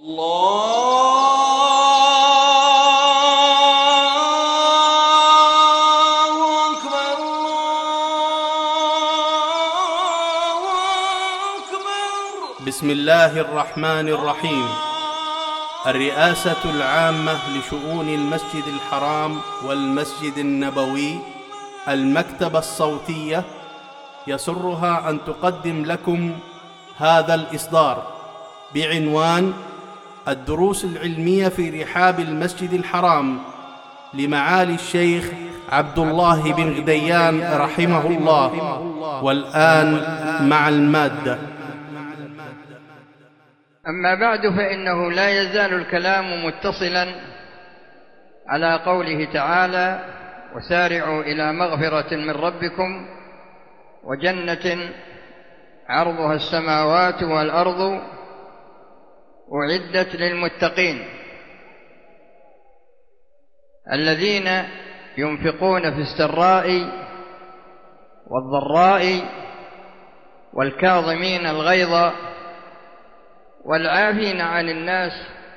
الله أكبر الله أكبر. بسم الله الرحمن الرحيم. الرئاسة العامة لشؤون المسجد الحرام والمسجد النبوي، المكتبة الصوتية، يسرها أن تقدم لكم هذا الإصدار بعنوان الدروس العلمية في رحاب المسجد الحرام لمعالي الشيخ عبد الله بن غديان رحمه الله. والآن مع المادة. أما بعد، فإنه لا يزال الكلام متصلا على قوله تعالى: وسارعوا إلى مغفرة من ربكم وجنة عرضها السماوات والأرض أعدت للمتقين الذين ينفقون في السراء والضراء والكاظمين الغيظ والعافين عن الناس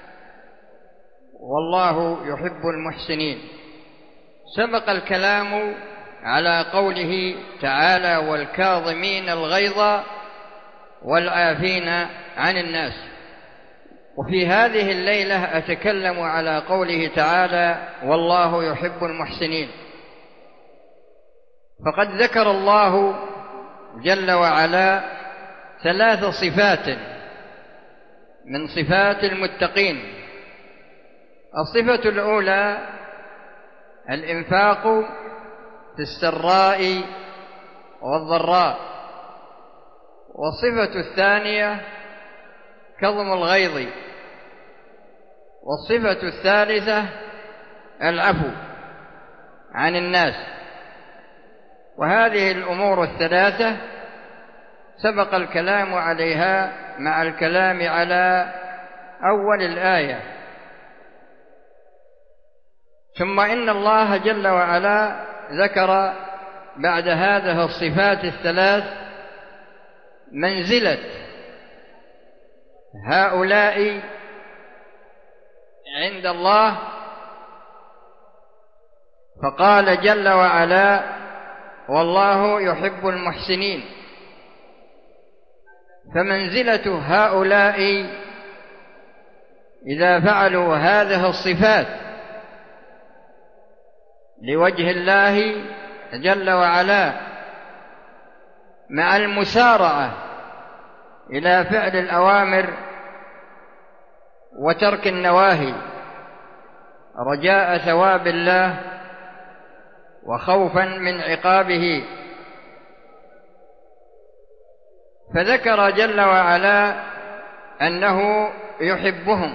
والله يحب المحسنين. سبق الكلام على قوله تعالى: والكاظمين الغيظ والعافين عن الناس. وفي هذه الليلة أتكلم على قوله تعالى: والله يحب المحسنين. فقد ذكر الله جل وعلا 3 صفات من صفات المتقين. الصفة الأولى الإنفاق في السراء والضراء، والصفة الثانية كظم الغيظ، والصفة الثالثة العفو عن الناس. وهذه الأمور الثلاثة سبق الكلام عليها مع الكلام على أول الآية. ثم إن الله جل وعلا ذكر بعد هذه الصفات الثلاث منزلة هؤلاء عند الله، فقال جل وعلا: والله يحب المحسنين. فمنزلة هؤلاء إذا فعلوا هذه الصفات لوجه الله جل وعلا مع المسارعة إلى فعل الأوامر وترك النواهي رجاء ثواب الله وخوفا من عقابه، فذكر جل وعلا أنه يحبهم،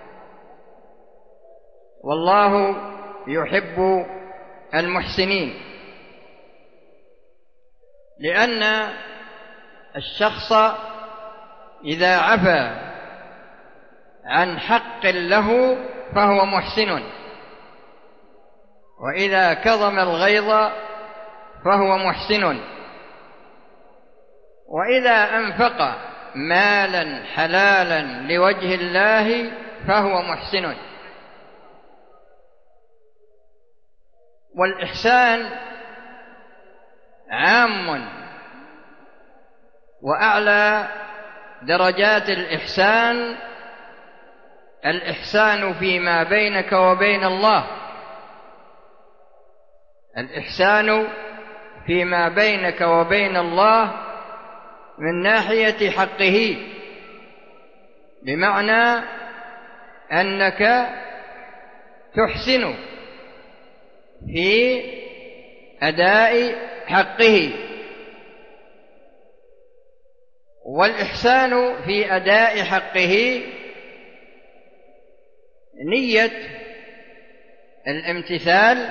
والله يحب المحسنين. لأن الشخص إذا عفا عن حق له فهو محسن، وإذا كظم الغيظ فهو محسن، وإذا أنفق مالا حلالا لوجه الله فهو محسن. والإحسان عام، وأعلى درجات الإحسان الإحسان فيما بينك وبين الله، الإحسان فيما بينك وبين الله من ناحية حقه، بمعنى أنك تحسن في أداء حقه. والإحسان في أداء حقه نية الامتثال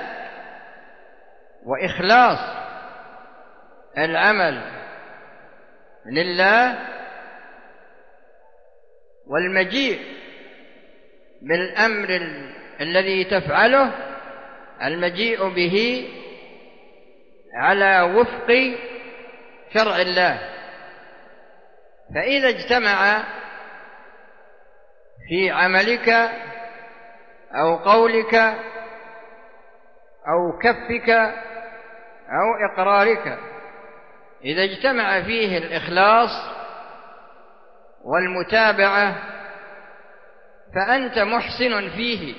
وإخلاص العمل لله، والمجيء بالأمر الذي تفعله المجيء به على وفق شرع الله. فإذا اجتمع في عملك أو قولك أو كفك أو إقرارك، إذا اجتمع فيه الإخلاص والمتابعة فأنت محسن فيه.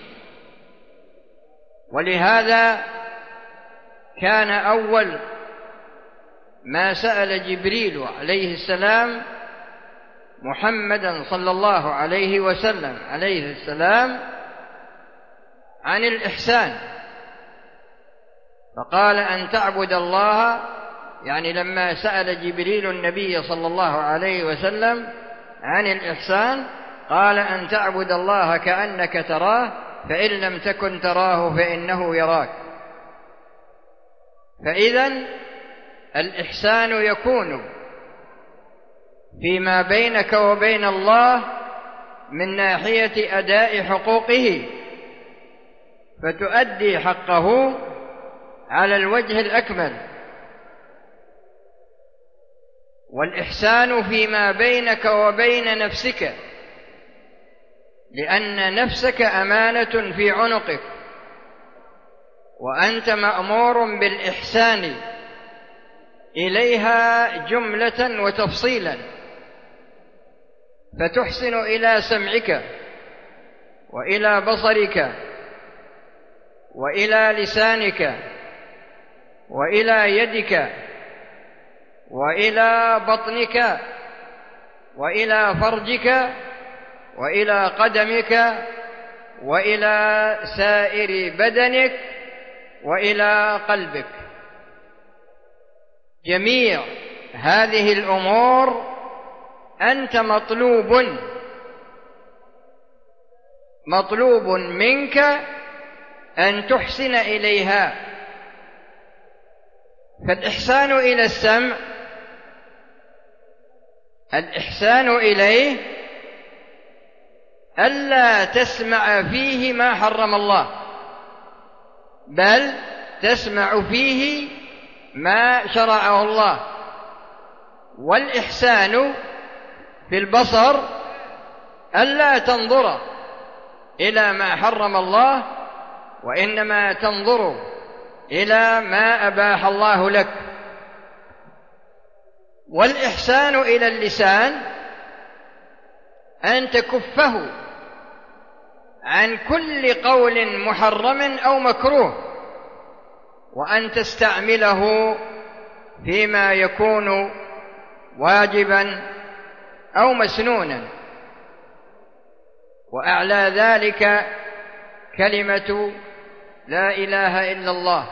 ولهذا كان أول ما سأل جبريل عليه السلام محمدا صلى الله عليه وسلم عليه السلام عن الإحسان، فقال أن تعبد الله، يعني لما سأل جبريل النبي صلى الله عليه وسلم عن الإحسان قال أن تعبد الله كأنك تراه فإن لم تكن تراه فإنه يراك. فإذن الإحسان يكون فيما بينك وبين الله من ناحية أداء حقوقه، فتؤدي حقه على الوجه الأكمل، والإحسان فيما بينك وبين نفسك، لأن نفسك أمانة في عنقك، وأنت مأمور بالإحسان إليها جملة وتفصيلا، فتحسن إلى سمعك وإلى بصرك وإلى لسانك وإلى يدك وإلى بطنك وإلى فرجك وإلى قدمك وإلى سائر بدنك وإلى قلبك. جميع هذه الأمور أنت مطلوب منك أن تحسن إليها. فالإحسان إلى السمع، الإحسان إليه ألا تسمع فيه ما حرم الله، بل تسمع فيه ما شرعه الله. والإحسان في البصر ألا تنظر إلى ما حرم الله، وإنما تنظر إلى ما أباح الله لك. والإحسان إلى اللسان أن تكفه عن كل قول محرم أو مكروه، وأن تستعمله فيما يكون واجبا أو مسنونا. وأعلى ذلك كلمة لا إله إلا الله،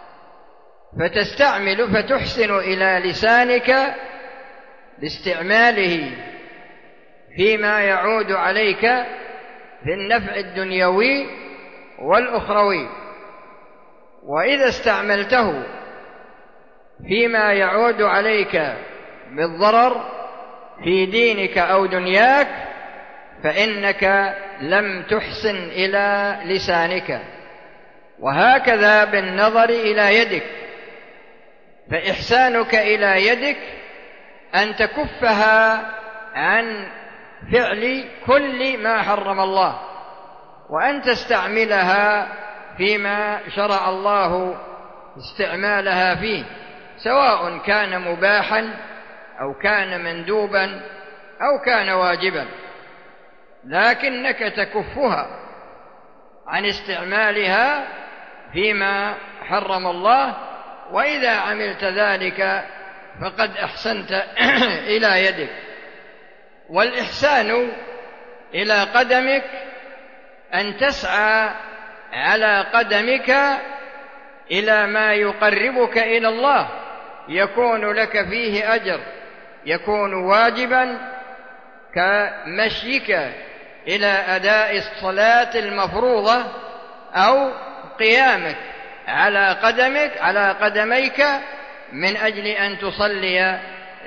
فتحسن إلى لسانك باستعماله فيما يعود عليك في النفع الدنيوي والأخروي. وإذا استعملته فيما يعود عليك بالضرر في دينك أو دنياك فإنك لم تحسن إلى لسانك. وهكذا بالنظر إلى يدك، فإحسانك إلى يدك أن تكفها عن فعل كل ما حرم الله، وأن تستعملها فيما شرع الله استعمالها فيه، سواء كان مباحا أو كان مندوبا أو كان واجبا، لكنك تكفها عن استعمالها فيما حرم الله. وإذا عملت ذلك فقد أحسنت إلى يدك. والإحسان إلى قدمك أن تسعى على قدمك إلى ما يقربك إلى الله، يكون لك فيه أجر، يكون واجبا كمشيك إلى أداء الصلاة المفروضة، أو قيامك على قدميك من أجل أن تصلي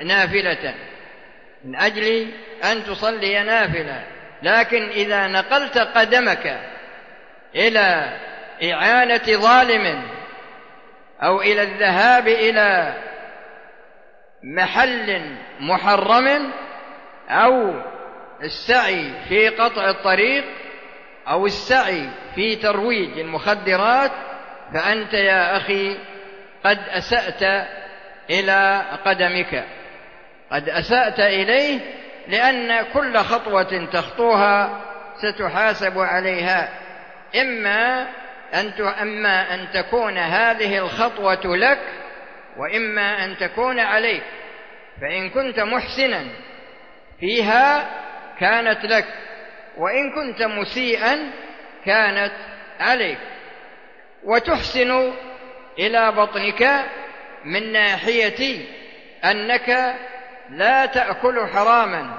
نافلة. لكن إذا نقلت قدمك إلى إعانة ظالم أو إلى الذهاب إلى محل محرم أو السعي في قطع الطريق أو السعي في ترويج المخدرات، فأنت يا أخي قد أسأت إلى قدمك، قد أسأت إليه، لأن كل خطوة تخطوها ستحاسب عليها، إما أن تكون هذه الخطوة لك، وإما أن تكون عليك. فإن كنت محسنا فيها كانت لك، وإن كنت مسيئا كانت عليك. وتحسن إلى بطنك من ناحية أنك لا تأكل حراما،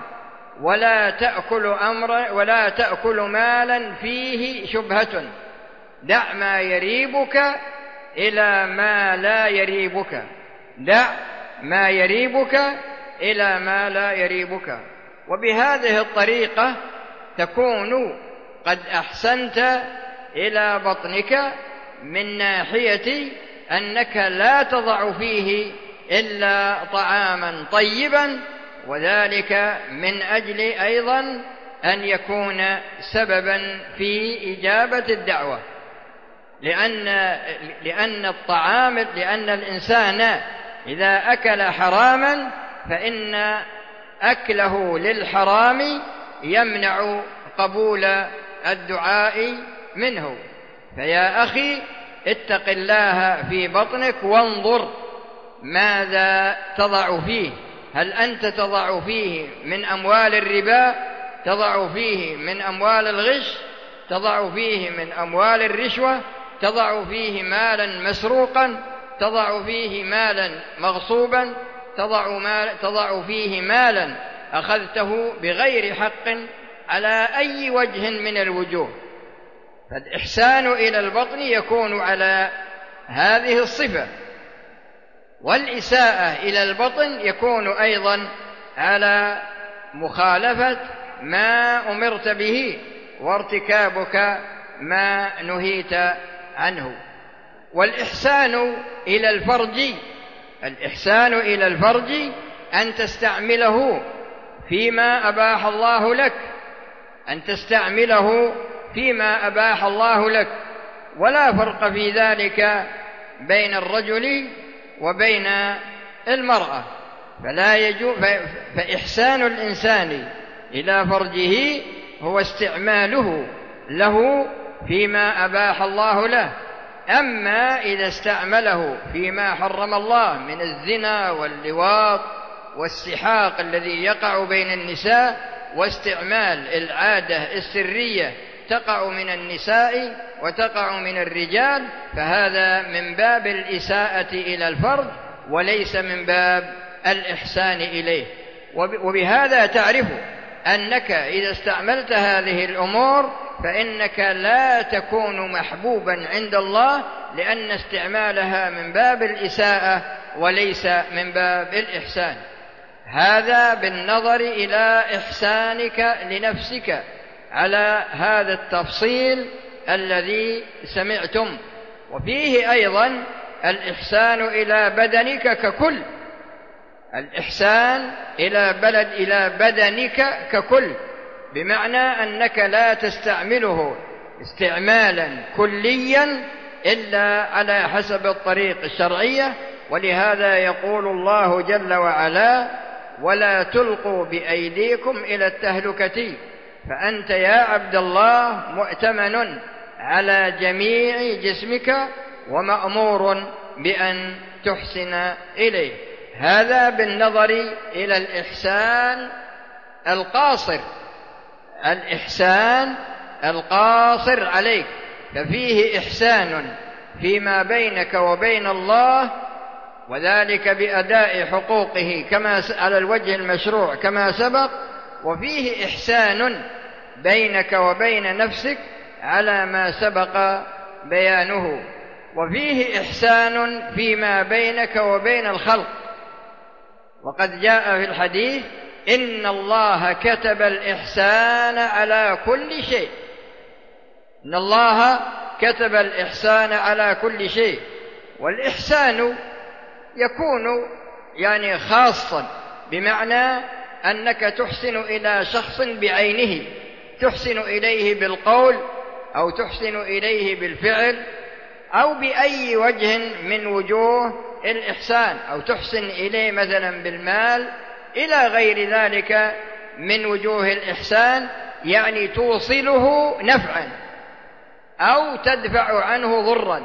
ولا تأكل مالا فيه شبهة. دع ما يريبك إلى ما لا يريبك، دع ما يريبك إلى ما لا يريبك. وبهذه الطريقة تكون قد أحسنت إلى بطنك من ناحية أنك لا تضع فيه إلا طعاما طيبا، وذلك من أجل أيضا أن يكون سببا في إجابة الدعوة، لأن الإنسان إذا أكل حراما فإن أكله للحرام يمنع قبول الدعاء منه. فيا أخي اتق الله في بطنك وانظر ماذا تضع فيه. هل أنت تضع فيه من أموال الربا، تضع فيه من أموال الغش، تضع فيه من أموال الرشوة، تضع فيه مالا مسروقا، تضع فيه مالا مغصوبا، تضع فيه مالا أخذته بغير حق على أي وجه من الوجوه. فالإحسان إلى البطن يكون على هذه الصفة، والإساءة إلى البطن يكون أيضا على مخالفة ما أمرت به وارتكابك ما نهيت عنه. والإحسان إلى الفرج أن تستعمله فيما أباح الله لك، ولا فرق في ذلك بين الرجل وبين المرأة. فإحسان الإنسان إلى فرجه هو استعماله له فيما أباح الله له. أما إذا استعمله فيما حرم الله من الزنا واللواط والسحاق الذي يقع بين النساء، واستعمال العادة السرية تقع من النساء وتقع من الرجال، فهذا من باب الإساءة إلى الفرد وليس من باب الإحسان إليه. وبهذا تعرف أنك إذا استعملت هذه الأمور فإنك لا تكون محبوبا عند الله، لأن استعمالها من باب الإساءة وليس من باب الإحسان. هذا بالنظر إلى إحسانك لنفسك على هذا التفصيل الذي سمعتم. وفيه أيضا الإحسان إلى بدنك ككل، الإحسان إلى بدنك ككل، بمعنى أنك لا تستعمله استعمالا كليا إلا على حسب الطريق الشرعية. ولهذا يقول الله جل وعلا: ولا تلقوا بأيديكم إلى التهلكة. فأنت يا عبد الله مؤتمن على جميع جسمك ومأمور بأن تحسن إليه. هذا بالنظر إلى الإحسان القاصر عليك. ففيه إحسان فيما بينك وبين الله، وذلك بأداء حقوقه كما على الوجه المشروع كما سبق. وفيه إحسان بينك وبين نفسك على ما سبق بيانه. وفيه إحسان فيما بينك وبين الخلق. وقد جاء في الحديث: إن الله كتب الإحسان على كل شيء. إن الله كتب الإحسان على كل شيء. والإحسان يكون خاصا، بمعنى أنك تحسن إلى شخص بعينه، تحسن إليه بالقول أو تحسن إليه بالفعل أو بأي وجه من وجوه الإحسان، أو تحسن إليه مثلا بالمال إلى غير ذلك من وجوه الإحسان، يعني توصله نفعا أو تدفع عنه ضرا،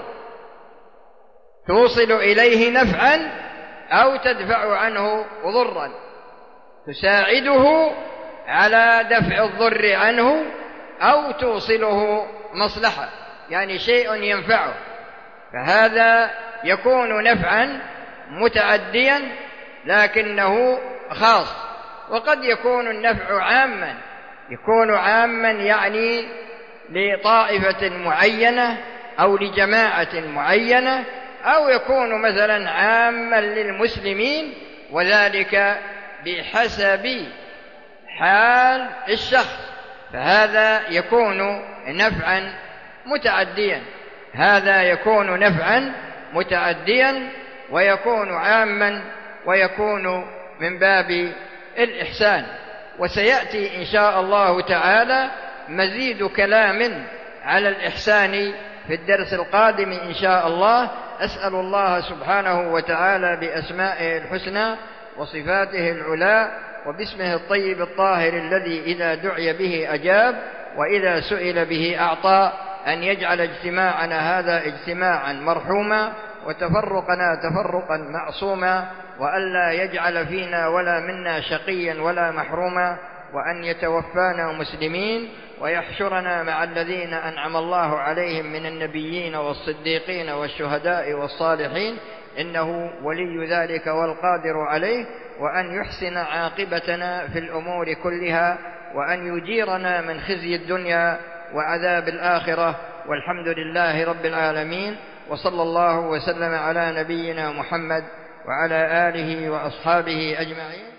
توصل إليه نفعا أو تدفع عنه ضرا، تساعده على دفع الضر عنه أو توصله مصلحة، يعني شيء ينفعه، فهذا يكون نفعا متعديا لكنه خاص. وقد يكون النفع عاما، يكون عاما يعني لطائفة معينة أو لجماعة معينة، أو يكون مثلا عاما للمسلمين، وذلك بحسب حال الشخص، فهذا يكون نفعا متعديا، هذا يكون نفعا متعديا ويكون عاما ويكون من باب الإحسان. وسيأتي إن شاء الله تعالى مزيد كلام على الإحسان في الدرس القادم إن شاء الله. أسأل الله سبحانه وتعالى بأسمائه الحسنى وصفاته العلى وباسمه الطيب الطاهر الذي إذا دعي به أجاب وإذا سئل به أعطى، أن يجعل اجتماعنا هذا اجتماعا مرحوما وتفرقنا تفرقا معصوما، وألا يجعل فينا ولا منا شقيا ولا محروما، وأن يتوفانا مسلمين ويحشرنا مع الذين أنعم الله عليهم من النبيين والصديقين والشهداء والصالحين، إنه ولي ذلك والقادر عليه، وأن يحسن عاقبتنا في الأمور كلها، وأن يجيرنا من خزي الدنيا وعذاب الآخرة، والحمد لله رب العالمين، وصلى الله وسلم على نبينا محمد وعلى آله وأصحابه أجمعين.